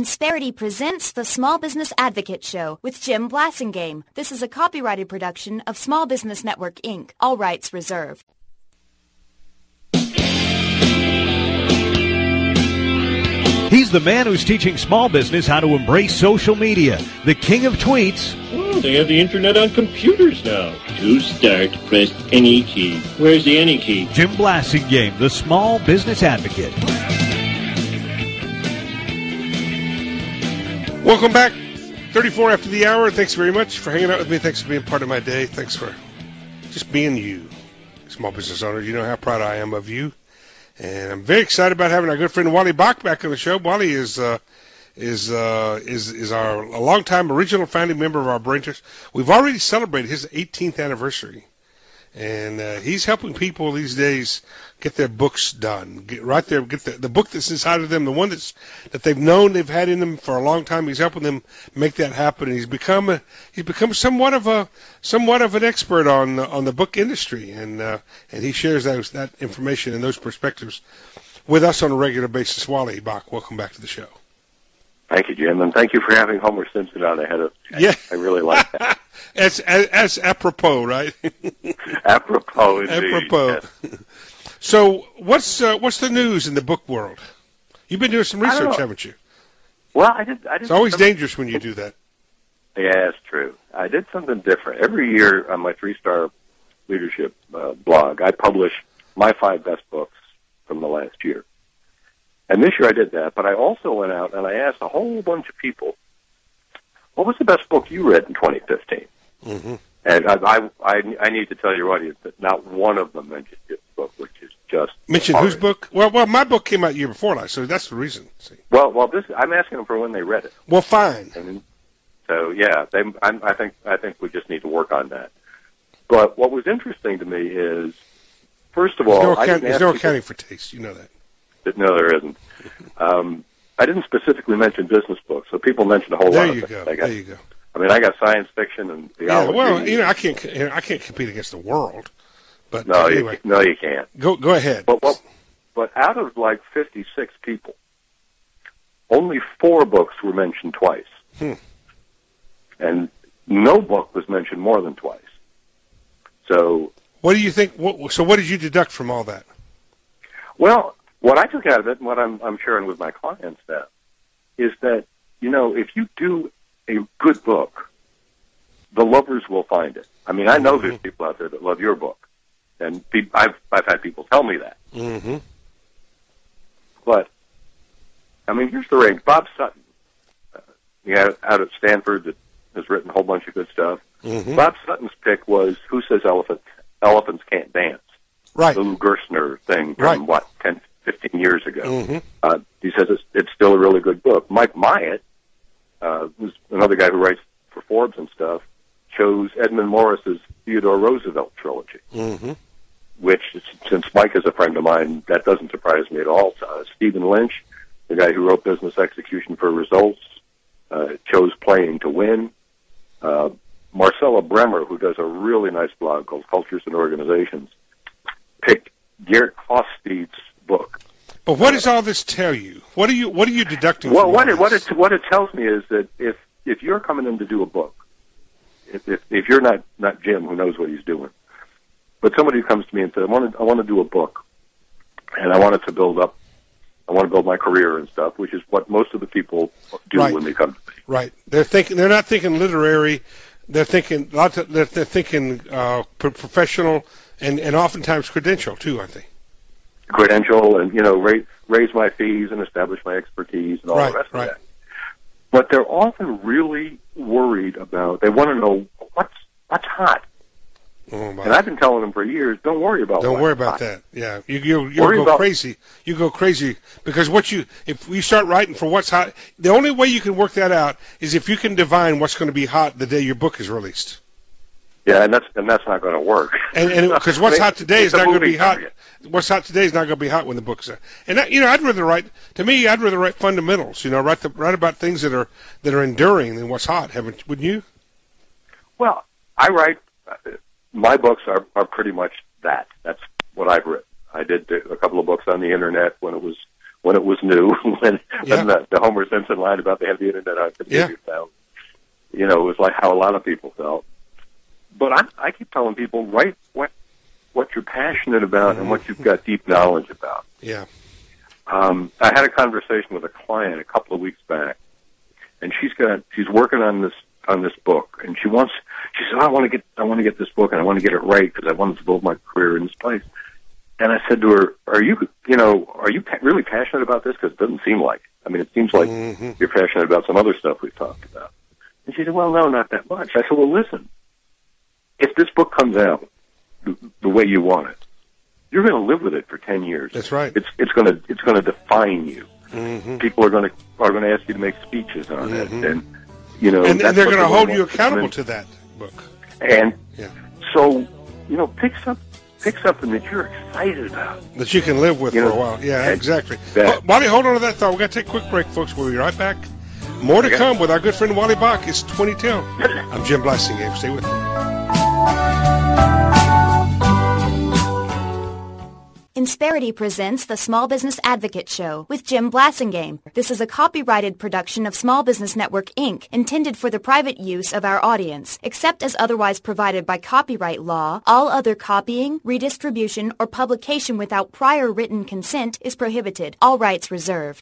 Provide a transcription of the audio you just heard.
Insperity presents the Small Business Advocate Show with Jim Blasingame. This is a copyrighted production of Small Business Network, Inc. All rights reserved. He's the man who's teaching small business how to embrace social media, the king of tweets. Oh, they have the internet on computers now. To start, press any key. Where's the any key? Jim Blasingame, the small business advocate. Welcome back. 34 after the hour. Thanks very much for hanging out with me. Thanks for being part of my day. Thanks for just being you, small business owner. You know how proud I am of you. And I'm very excited about having our good friend Wally Bach back on the show. Wally is our a longtime original founding member of our Brainters. We've already celebrated his 18th anniversary, and he's helping people these days get their books done. Get the book that's inside of them, the one that they've known they've had in them for a long time. He's helping them make that happen, and he's become somewhat of an expert on the book industry, and he shares that information and those perspectives with us on a regular basis. Wally Bach, welcome back to the show. Thank you, Jim, and thank you for having Homer Simpson on ahead of. Yeah, I really like that. as apropos, right? Apropos, indeed. Apropos. Yes. So, what's the news in the book world? You've been doing some research, haven't you? Well, I did. It's always dangerous when you do that. Yeah, it's true. I did something different. Every year on my 3-Star Leadership blog, I publish my 5 best books from the last year. And this year I did that, but I also went out and I asked a whole bunch of people, what was the best book you read in 2015? Mm-hmm. And I need to tell your audience that not one of them mentioned this book, which is just mentioned horrid. Whose book? Well, my book came out the year before last, so that's the reason. See. Well, I'm asking them for when they read it. Well, fine. And so yeah, I think we just need to work on that. But what was interesting to me is, first of all, there's no accounting for taste. You know that. No, there isn't. I didn't specifically mention business books, so people mentioned a whole lot of things. There you go. I mean, I got science fiction and theology. Yeah, well, I can't compete against the world. But no, anyway, you can't. Go ahead. But out of like 56 people, only 4 books were mentioned twice, and no book was mentioned more than twice. So, what do you think? So, what did you deduct from all that? Well, what I took out of it, and what I'm sharing with my clients now, is that if you do a good book, the lovers will find it. I mean, I know there's people out there that love your book, and I've had people tell me that. Mm-hmm. But I mean, here's the range. Bob Sutton, out at Stanford, that has written a whole bunch of good stuff. Mm-hmm. Bob Sutton's pick was "Who Says Elephants Can't Dance?" Right. The Lou Gerstner thing from 10, 15 years ago. Mm-hmm. He says it's still a really good book. Mike Myatt, who's another guy who writes for Forbes and stuff, chose Edmund Morris's Theodore Roosevelt trilogy, which, since Mike is a friend of mine, that doesn't surprise me at all. Stephen Lynch, the guy who wrote Business Execution for Results, chose Playing to Win. Marcella Bremer, who does a really nice blog called Cultures and Organizations, picked Geert Hofstede's book. But what does all this tell you? What are you deducting? Well, what it tells me is that if you're coming in to do a book, if you're not Jim, who knows what he's doing, but somebody who comes to me and says, I want to do a book, and I want it to build up, I want to build my career and stuff, which is what most of the people do when they come to me. Right. They're not thinking literary. They're thinking professional and oftentimes credential too, aren't they? Credential and raise my fees and establish my expertise and all the rest of that. But they're often really worried about. They want to know what's hot. And I've been telling them for years, don't worry about. Don't worry about that. Yeah, you go crazy. You go crazy because if you start writing for what's hot, the only way you can work that out is if you can divine what's going to be hot the day your book is released. Yeah, and that's not going to work. And because what's hot today is not going to be hot. What's hot today is not going to be hot when the book's out. And I'd rather write fundamentals. Write about things that are enduring than what's hot. Wouldn't you? Well, I write. My books are pretty much that. That's what I've written. I did a couple of books on the internet when it was when it was new, when the Homer Simpson line about they have the internet on computers now. You know, it was like how a lot of people felt. But I keep telling people, write what you're passionate about and what you've got deep knowledge about. Yeah. I had a conversation with a client a couple of weeks back, and she's working on this book, and she said, I want to get this book, and I want to get it right because I wanted to build my career in this place. And I said to her, are you really passionate about this? Because it doesn't seem like it. I mean, it seems like you're passionate about some other stuff we've talked about. And she said, well, no, not that much. I said, well, listen, if this book comes out the way you want it, you're going to live with it for 10 years. That's right. It's going to define you. Mm-hmm. People are going to ask you to make speeches on it, and and they're going to hold you accountable to that book. And so, pick something that you're excited about, that you can live with for a while. Yeah, exactly. Wally, hold on to that thought. We're going to take a quick break, folks. We'll be right back. More to come with our good friend Wally Bach. It's 2010. I'm Jim Blasingame. Stay with me. Insperity presents the Small Business Advocate Show with Jim Blasingame. This is a copyrighted production of Small Business Network, Inc., intended for the private use of our audience. Except as otherwise provided by copyright law, all other copying, redistribution, or publication without prior written consent is prohibited. All rights reserved.